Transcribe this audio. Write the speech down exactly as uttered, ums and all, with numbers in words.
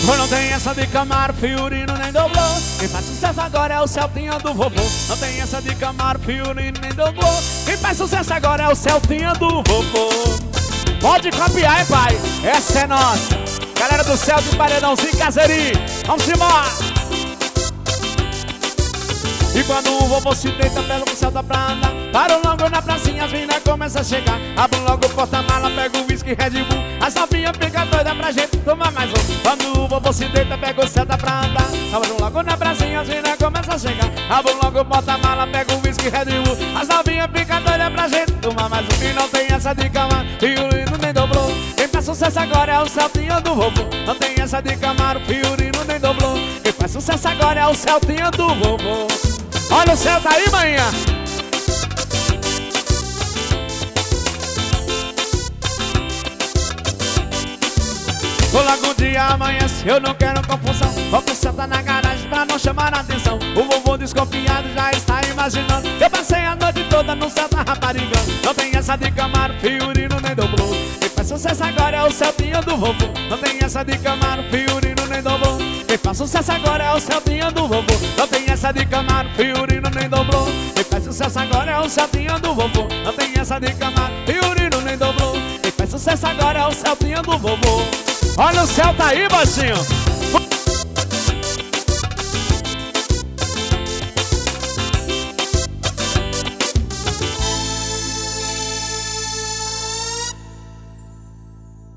Pois não tem essa de Camaro, Fiorino nem dobrou. Quem faz sucesso agora é o Celtinha do vovô. Não tem essa de Camaro, Fiorino nem dobrou. Quem faz sucesso agora é o Celtinha do vovô. Pode copiar, hein, pai? Essa é nossa. Galera do Celta e Paredãozinho Caseirinho, vamos embora. E quando o vovô se deita, pega o Celta pra andar. Parou logo na pracinha, as minas começam a chegar. Abre logo o porta-mala, pega o whisky Red Bull. As novinhas ficam doidas pra gente tomar mais um. Quando o vovô se deita, pega o Celta pra andar. Abre logo na pracinha, as minas começam a chegar. Abre logo o porta-mala, pega o whisky Red Bull. As novinhas ficam doidas pra gente tomar mais um. E não tem essa de Camaro, Fiorino nem dobrou. Quem faz sucesso agora é o Celtinha do vovô. Não tem essa de Camaro, Fiorino nem dobrou. Quem faz sucesso agora é o Celtinha do vovô. Olha o Celta aí, manhã. Logo um dia amanhece, eu não quero confusão. Vou pro Celta na garagem pra não chamar a atenção. O vovô desconfiado já está imaginando. Eu passei a noite toda no Celta raparigando. Não tem essa de Camaro, Fiorino nem dobrou. Quem faz sucesso agora é o Celtinha do vovô. Não tem essa de Camaro, Fiorino nem dobrou. Quem faz sucesso agora é o Celtinha do vovô. Não tem essa de Camaro, Fiorino nem dobrou. Quem faz sucesso agora é o Celtinha do vovô. Não tem essa de Camaro, Fiorino nem dobrou. Quem faz sucesso agora é o Celtinha do vovô. Olha o Celta aí, baixinho.